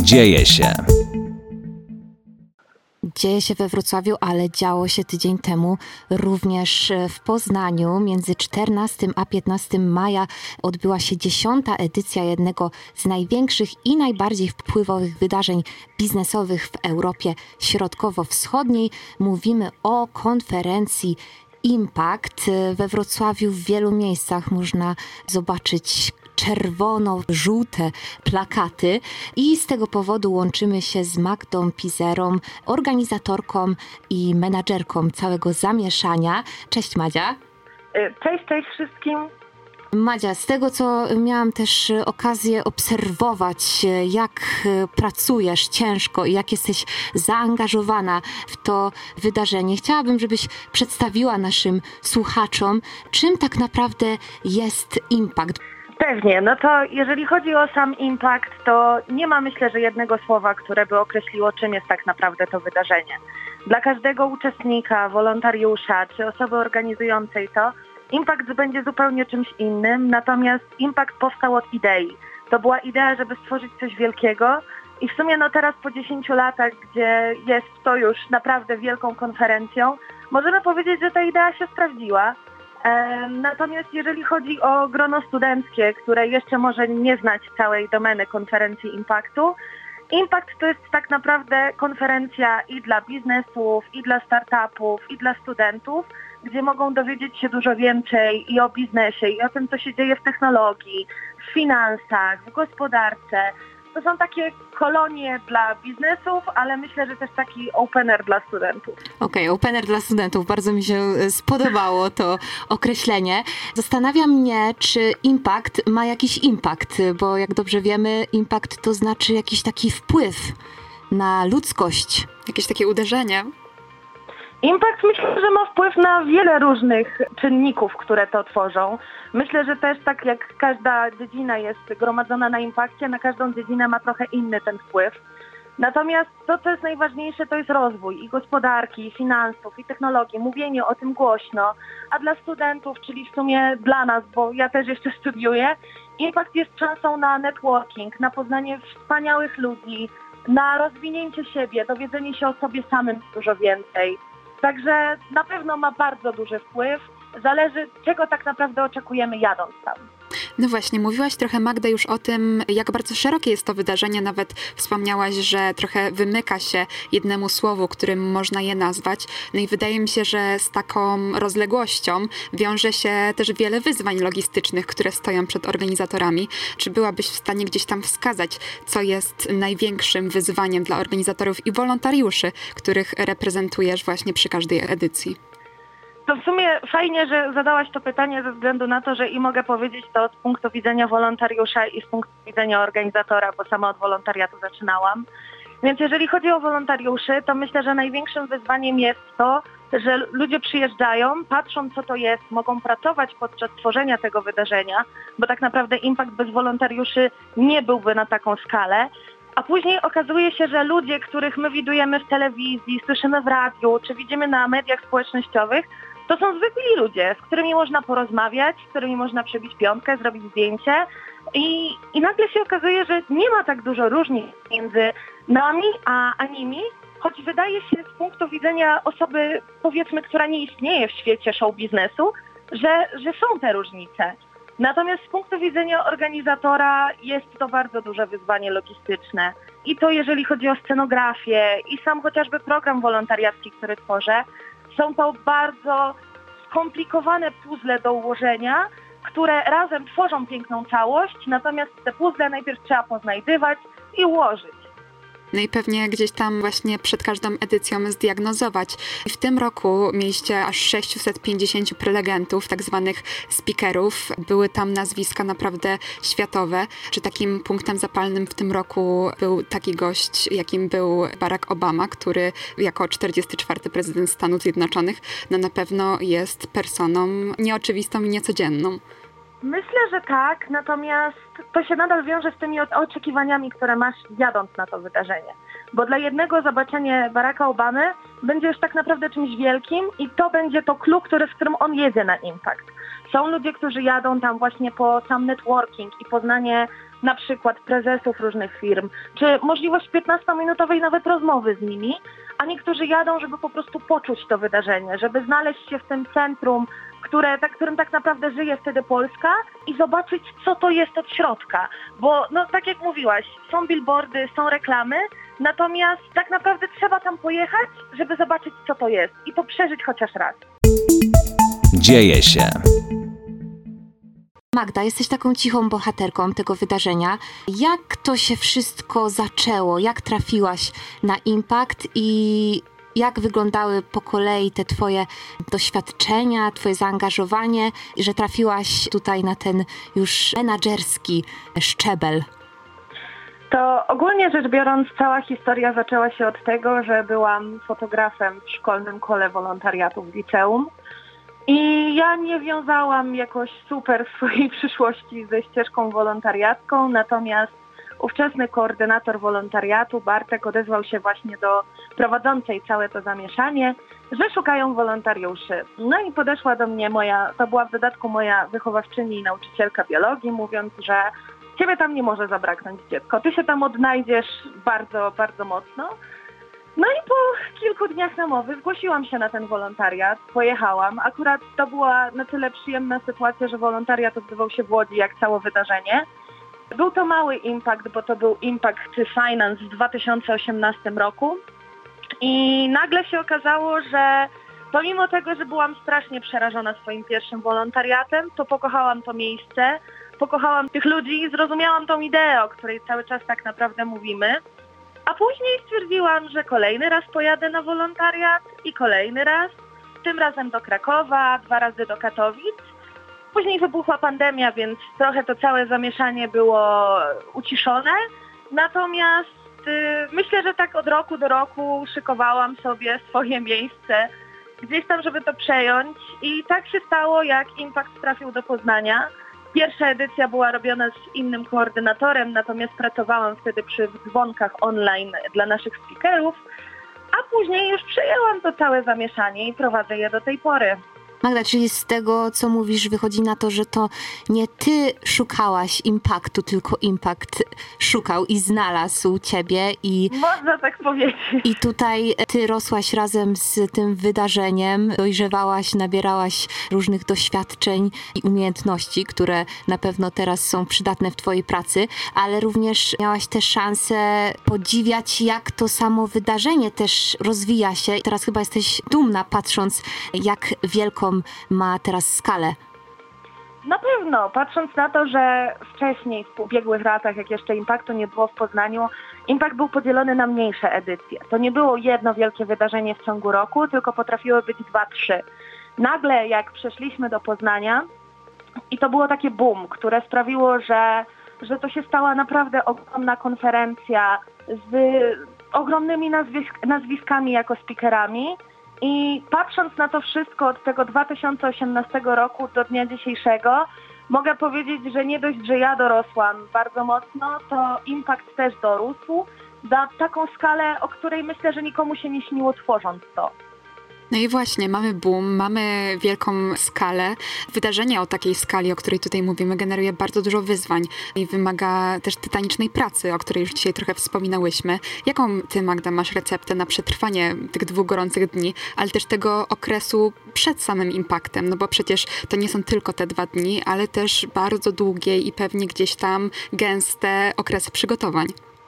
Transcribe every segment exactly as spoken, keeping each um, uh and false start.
Dzieje się. Dzieje się we Wrocławiu, ale działo się tydzień temu również w Poznaniu. Między czternastego a piętnastego maja odbyła się dziesiąta edycja jednego z największych i najbardziej wpływowych wydarzeń biznesowych w Europie Środkowo-Wschodniej. Mówimy o konferencji Impact. We Wrocławiu w wielu miejscach można zobaczyć czerwono-żółte plakaty i z tego powodu łączymy się z Magdą Pizerą, organizatorką i menadżerką całego zamieszania. Cześć Madzia. Cześć, cześć wszystkim. Madzia, z tego co miałam też okazję obserwować, jak pracujesz ciężko i jak jesteś zaangażowana w to wydarzenie, chciałabym, żebyś przedstawiła naszym słuchaczom, czym tak naprawdę jest Impact. Pewnie, no to jeżeli chodzi o sam Impact, to nie ma, myślę, że jednego słowa, które by określiło, czym jest tak naprawdę to wydarzenie. Dla każdego uczestnika, wolontariusza czy osoby organizującej to, Impact będzie zupełnie czymś innym, natomiast Impact powstał od idei. To była idea, żeby stworzyć coś wielkiego i w sumie no teraz po dziesięciu latach, gdzie jest to już naprawdę wielką konferencją, możemy powiedzieć, że ta idea się sprawdziła. Natomiast jeżeli chodzi o grono studenckie, które jeszcze może nie znać całej domeny konferencji Impactu, Impact to jest tak naprawdę konferencja i dla biznesów, i dla startupów, i dla studentów, gdzie mogą dowiedzieć się dużo więcej i o biznesie, i o tym, co się dzieje w technologii, w finansach, w gospodarce. To są takie kolonie dla biznesów, ale myślę, że też taki opener dla studentów. Okej, okay, opener dla studentów. Bardzo mi się spodobało to określenie. Zastanawia mnie, czy Impact ma jakiś impact, bo jak dobrze wiemy, impact to znaczy jakiś taki wpływ na ludzkość. Jakieś takie uderzenie. Impact myślę, że ma wpływ na wiele różnych czynników, które to tworzą. Myślę, że też tak jak każda dziedzina jest gromadzona na impakcie, na każdą dziedzinę ma trochę inny ten wpływ. Natomiast to, co jest najważniejsze, to jest rozwój i gospodarki, i finansów, i technologii, mówienie o tym głośno. A dla studentów, czyli w sumie dla nas, bo ja też jeszcze studiuję, Impact jest szansą na networking, na poznanie wspaniałych ludzi, na rozwinięcie siebie, dowiedzenie się o sobie samym dużo więcej. Także na pewno ma bardzo duży wpływ. Zależy, czego tak naprawdę oczekujemy jadąc tam. No właśnie, mówiłaś trochę, Magda, już o tym, jak bardzo szerokie jest to wydarzenie. Nawet wspomniałaś, że trochę wymyka się jednemu słowu, którym można je nazwać. No i wydaje mi się, że z taką rozległością wiąże się też wiele wyzwań logistycznych, które stoją przed organizatorami. Czy byłabyś w stanie gdzieś tam wskazać, co jest największym wyzwaniem dla organizatorów i wolontariuszy, których reprezentujesz właśnie przy każdej edycji? To w sumie fajnie, że zadałaś to pytanie ze względu na to, że i mogę powiedzieć to z punktu widzenia wolontariusza i z punktu widzenia organizatora, bo sama od wolontariatu zaczynałam. Więc jeżeli chodzi o wolontariuszy, to myślę, że największym wyzwaniem jest to, że ludzie przyjeżdżają, patrzą co to jest, mogą pracować podczas tworzenia tego wydarzenia, bo tak naprawdę Impact bez wolontariuszy nie byłby na taką skalę. A później okazuje się, że ludzie, których my widujemy w telewizji, słyszymy w radiu, czy widzimy na mediach społecznościowych, to są zwykli ludzie, z którymi można porozmawiać, z którymi można przebić piątkę, zrobić zdjęcie i, i nagle się okazuje, że nie ma tak dużo różnic między nami a, a nimi, choć wydaje się z punktu widzenia osoby, powiedzmy, która nie istnieje w świecie show biznesu, że, że są te różnice. Natomiast z punktu widzenia organizatora jest to bardzo duże wyzwanie logistyczne. I to jeżeli chodzi o scenografię i sam chociażby program wolontariacki, który tworzę, są to bardzo skomplikowane puzzle do ułożenia, które razem tworzą piękną całość, natomiast te puzzle najpierw trzeba poznajdywać i ułożyć. No i pewnie gdzieś tam właśnie przed każdą edycją zdiagnozować. I w tym roku mieliście aż sześćset pięćdziesiąt prelegentów, tak zwanych speakerów. Były tam nazwiska naprawdę światowe. Czy takim punktem zapalnym w tym roku był taki gość, jakim był Barack Obama, który jako czterdziesty czwarty prezydent Stanów Zjednoczonych no na pewno jest personą nieoczywistą i niecodzienną. Myślę, że tak, natomiast to się nadal wiąże z tymi oczekiwaniami, które masz jadąc na to wydarzenie. Bo dla jednego zobaczenie Baracka Obamy będzie już tak naprawdę czymś wielkim i to będzie to clue, który, z którym on jedzie na Impact. Są ludzie, którzy jadą tam właśnie po sam networking i poznanie na przykład prezesów różnych firm, czy możliwość piętnastominutowej nawet rozmowy z nimi, a niektórzy jadą, żeby po prostu poczuć to wydarzenie, żeby znaleźć się w tym centrum, które, tak, którym tak naprawdę żyje wtedy Polska i zobaczyć, co to jest od środka. Bo, no tak jak mówiłaś, są billboardy, są reklamy, natomiast tak naprawdę trzeba tam pojechać, żeby zobaczyć, co to jest i to przeżyć chociaż raz. Dzieje się. Magda, jesteś taką cichą bohaterką tego wydarzenia. Jak to się wszystko zaczęło? Jak trafiłaś na Impact i jak wyglądały po kolei te twoje doświadczenia, twoje zaangażowanie, że trafiłaś tutaj na ten już menadżerski szczebel? To ogólnie rzecz biorąc, cała historia zaczęła się od tego, że byłam fotografem w szkolnym kole wolontariatu w liceum. I ja nie wiązałam jakoś super swojej przyszłości ze ścieżką wolontariacką, natomiast ówczesny koordynator wolontariatu, Bartek, odezwał się właśnie do prowadzącej całe to zamieszanie, że szukają wolontariuszy. No i podeszła do mnie moja, to była w dodatku moja wychowawczyni i nauczycielka biologii, mówiąc, że ciebie tam nie może zabraknąć dziecko, ty się tam odnajdziesz bardzo, bardzo mocno. No i po kilku dniach namowy zgłosiłam się na ten wolontariat, pojechałam. Akurat to była na tyle przyjemna sytuacja, że wolontariat odbywał się w Łodzi, jak całe wydarzenie. Był to mały Impact, bo to był Impact Finance w dwa tysiące osiemnastym roku. I nagle się okazało, że pomimo tego, że byłam strasznie przerażona swoim pierwszym wolontariatem, to pokochałam to miejsce, pokochałam tych ludzi i zrozumiałam tą ideę, o której cały czas tak naprawdę mówimy. A później stwierdziłam, że kolejny raz pojadę na wolontariat i kolejny raz, tym razem do Krakowa, dwa razy do Katowic. Później wybuchła pandemia, więc trochę to całe zamieszanie było uciszone. Natomiast y, myślę, że tak od roku do roku szykowałam sobie swoje miejsce gdzieś tam, żeby to przejąć. I tak się stało, jak Impact trafił do Poznania. Pierwsza edycja była robiona z innym koordynatorem, natomiast pracowałam wtedy przy dzwonkach online dla naszych speakerów, a później już przejęłam to całe zamieszanie i prowadzę je do tej pory. Magda, czyli z tego, co mówisz, wychodzi na to, że to nie ty szukałaś impaktu, tylko impact szukał i znalazł ciebie. I można tak powiedzieć. I tutaj ty rosłaś razem z tym wydarzeniem, dojrzewałaś, nabierałaś różnych doświadczeń i umiejętności, które na pewno teraz są przydatne w twojej pracy, ale również miałaś też szansę podziwiać, jak to samo wydarzenie też rozwija się. Teraz chyba jesteś dumna, patrząc, jak wielką ma teraz skalę. Na pewno, patrząc na to, że wcześniej w ubiegłych latach, jak jeszcze Impactu nie było w Poznaniu, Impact był podzielony na mniejsze edycje. To nie było jedno wielkie wydarzenie w ciągu roku, tylko potrafiły być dwa, trzy. Nagle jak przeszliśmy do Poznania i to było takie boom, które sprawiło, że, że to się stała naprawdę ogromna konferencja z ogromnymi nazwisk- nazwiskami jako speakerami. I patrząc na to wszystko od tego dwa tysiące osiemnastego roku do dnia dzisiejszego, mogę powiedzieć, że nie dość, że ja dorosłam bardzo mocno, to Impact też dorósł na taką skalę, o której myślę, że nikomu się nie śniło tworząc to. No i właśnie, mamy boom, mamy wielką skalę. Wydarzenie o takiej skali, o której tutaj mówimy, generuje bardzo dużo wyzwań i wymaga też tytanicznej pracy, o której już dzisiaj trochę wspominałyśmy. Jaką ty, Magda, masz receptę na przetrwanie tych dwóch gorących dni, ale też tego okresu przed samym Impactem? No bo przecież to nie są tylko te dwa dni, ale też bardzo długie i pewnie gdzieś tam gęste okresy przygotowań.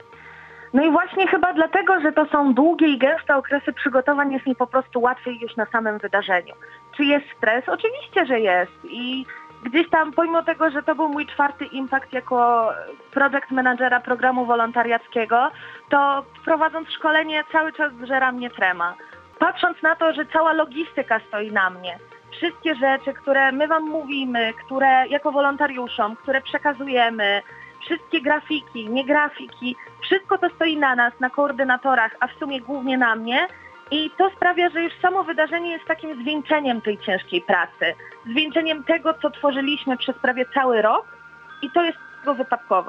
No i właśnie chyba dlatego, że to są długie i gęste okresy przygotowań, jest mi po prostu łatwiej już na samym wydarzeniu. Czy jest stres? Oczywiście, że jest. I gdzieś tam, pomimo tego, że to był mój czwarty Impact jako project managera programu wolontariackiego, to prowadząc szkolenie cały czas zżera mnie trema. Patrząc na to, że cała logistyka stoi na mnie, wszystkie rzeczy, które my wam mówimy, które jako wolontariuszom, które przekazujemy, wszystkie grafiki, nie grafiki, wszystko to stoi na nas, na koordynatorach, a w sumie głównie na mnie i to sprawia, że już samo wydarzenie jest takim zwieńczeniem tej ciężkiej pracy, zwieńczeniem tego, co tworzyliśmy przez prawie cały rok i to jest tego wypadkowa.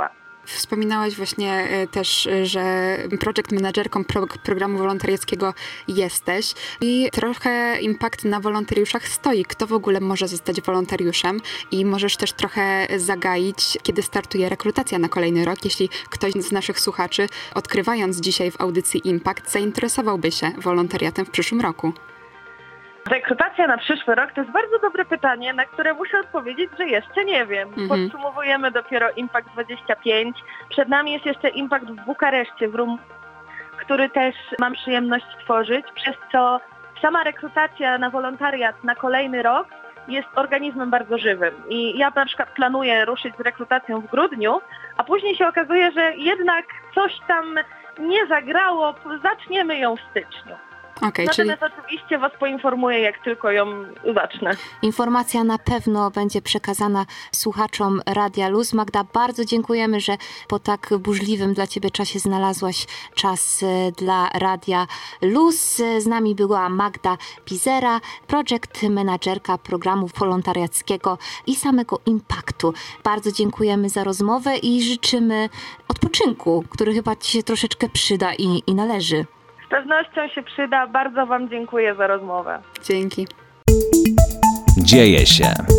Wspominałaś właśnie też, że project managerką pro- programu wolontariackiego jesteś i trochę impact na wolontariuszach stoi. Kto w ogóle może zostać wolontariuszem i możesz też trochę zagaić, kiedy startuje rekrutacja na kolejny rok, jeśli ktoś z naszych słuchaczy, odkrywając dzisiaj w audycji Impact, zainteresowałby się wolontariatem w przyszłym roku. Rekrutacja na przyszły rok to jest bardzo dobre pytanie, na które muszę odpowiedzieć, że jeszcze nie wiem. Mhm. Podsumowujemy dopiero Impact dwadzieścia pięć. Przed nami jest jeszcze Impact w Bukareszcie, w Rumunii, który też mam przyjemność tworzyć, przez co sama rekrutacja na wolontariat na kolejny rok jest organizmem bardzo żywym. I ja na przykład planuję ruszyć z rekrutacją w grudniu, a później się okazuje, że jednak coś tam nie zagrało, zaczniemy ją w styczniu. Okay, czyli... Natomiast oczywiście Was poinformuję, jak tylko ją zacznę. Informacja na pewno będzie przekazana słuchaczom Radia Luz. Magda, bardzo dziękujemy, że po tak burzliwym dla Ciebie czasie znalazłaś czas dla Radia Luz. Z nami była Magda Pizera, project managerka programu wolontariackiego i samego Impaktu. Bardzo dziękujemy za rozmowę i życzymy odpoczynku, który chyba Ci się troszeczkę przyda i, i należy. Z pewnością się przyda. Bardzo Wam dziękuję za rozmowę. Dzięki. Dzieje się.